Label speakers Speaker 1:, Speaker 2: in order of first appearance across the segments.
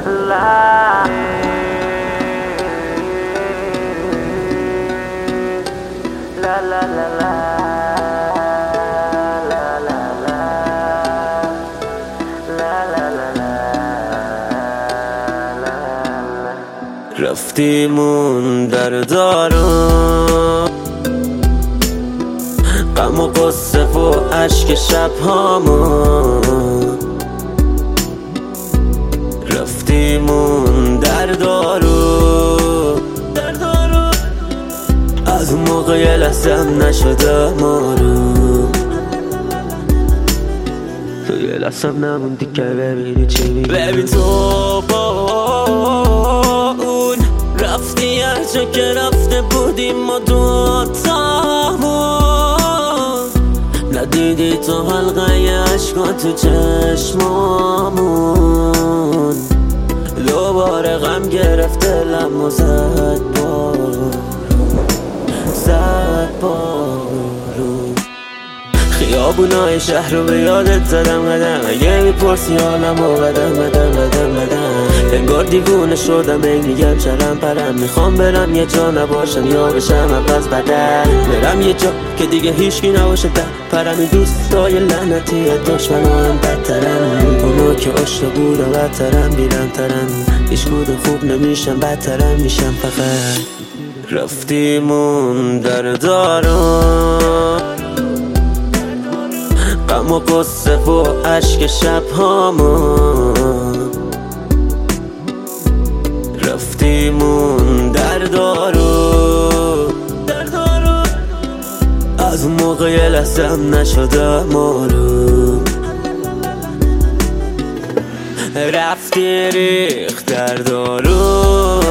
Speaker 1: رفتیمون در دارم غم و قصه و عشق شبهامون، رفتیمون در دارو از اون موقع یه لحظم نشده مارو، تو یه لحظم نموندی که ببینی چی میگی. ببین تو با اون رفتی هر جا که رفته بودیم ما دوتامون، ندیدی تو حلقه عشقا تو چشمامون، دوباره غم گرفت دلم و زد بارون. خیابونای شهر رو به یادت زدم قدم، اگه میپرسی حالم و بدم انگار دیوونه شدم ای میگم چرم پرم، میخوام برم یه جا نباشم یا بشم عوض بدن، برم یه جا که دیگه هیچکی نباشه در پرم. این دوستای لعنتی دشمن هم بدترن، اونا که عشق بود و بدترن بیرمترن، هیچ کود خوب نمیشم بدترم میشم فقط. رفتیمون در دارم غم و قصه و عشق شبهامون، رفتیمون در دارو از اون موقع یه لحظم نشده مارو، رفتی ریخت در دارو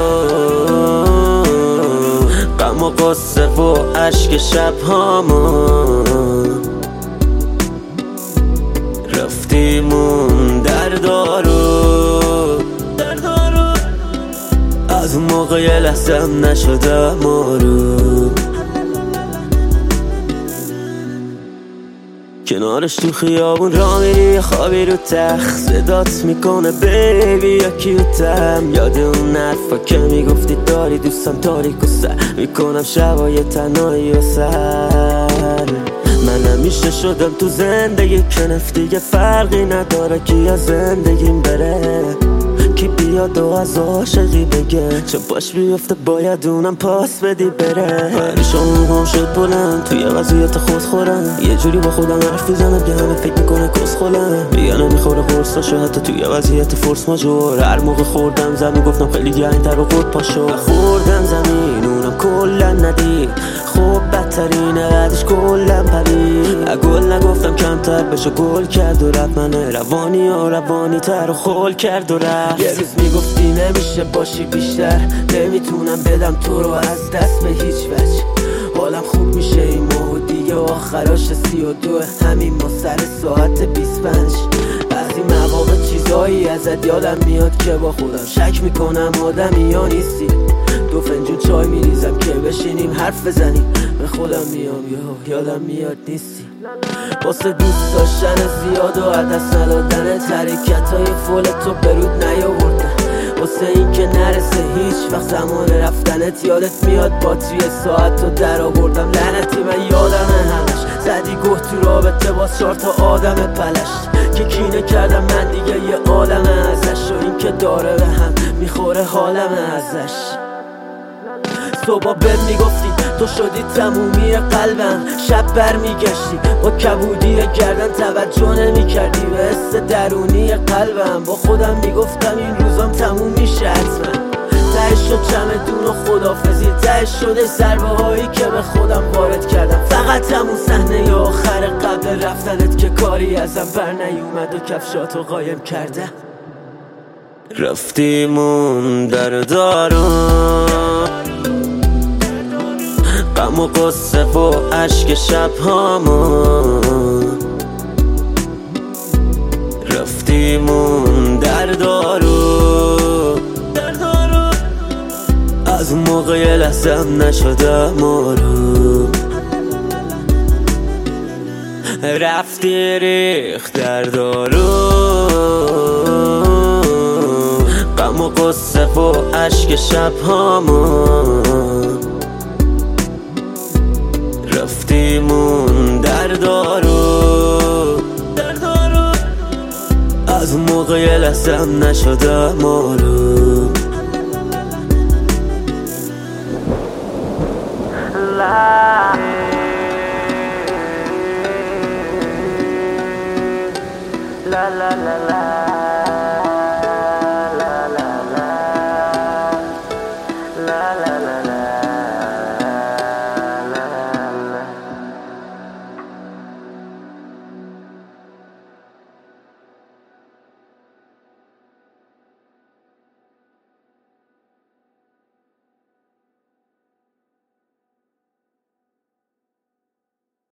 Speaker 1: غم و قصه و عشق شبهامون، رفتیمون در دارو از اون موقع یه لحظم نشده مارو. کنارش تو خیابون را میری خوابی رو تخت، صدات میکنه بیبی یا کیوتم، یاد اون حرفا که میگفتی داری دوستم تاریک و سر میکنم شبای تنهایی و سر. من همیشه شدم تو زندگی کنف دیگه فرقی نداره کی از زندگیم بره، کی بیاد و از عاشقی بگه چه باش بیفته باید اونم پاس بدی بره. پریشان هم شد بلند توی وضعیت خود خورم، یه جوری با خودم حرف میزنم که همه فکر میکنه کس خولم، میگه نمیخوره قرصاشو حتی توی وضعیت فرس ماجور. هر موقع خوردم زمین گفتم خیلی گرم‌تر و خود پاشو، خوردم زمین اونم کلن ندید، خوب بدترینه بعدش کلن پرید، گل نگفتم کمتر بشو گل کرد و رفت، من روانی و روانی تر و خول کرد و رفت. یه روز میگفتی نمیشه باشی بیشتر، نمیتونم بدم تو رو از دست به هیچ وجه، حالم خوب میشه این ماه و دیگه آخراش 32 همین ما سر ساعت 25. بعضی مواقع چیزایی ازت یادم میاد که با خودم شک میکنم آدمی یا نیستی، 2 فنجون چای میریزم که بشینیم حرف بزنیم، به خودم میام یادم میاد نیستی. واسه دوست داشتن زیاد و عدس ندادن حرکتای فول تو برود نیاوردن، واسه این که نرسه هیچ وقت زمان رفتنت یادت میاد با توی ساعت رو در آوردم. لعنتی من یادمه همش زدی گه تو رابطه با 4 تا آدم پلش که کینه کردم من دیگه یه عالمه ازش، و این که داره به هم میخوره حالمه ازش. صبح بهم میگفتی تو شدی تمومی قلبم، شب برمیگشتی با کبودی گردن توجه نمیکردی به حس درونی قلبم، با خودم میگفتم این روزام تموم میشه حتما، تهش شد چمدون و خدافزی، تهش شده ضربه هایی که به خودم وارد کردم، فقط همون صحنه آخر قبل رفتنت که کاری ازم بر نیومد و کفشاتو قایم کرده. رفتیمون در دارم غم و قصه و عشق شبهامون، رفتیمون در دارو از اون موقع یه لحظم نشده مارو، رفتی ریخت در دارو و قصه و عشق شب هامون رفتیمون در دارو از اون موقع یه لحظه هم نشده معلوم La la la la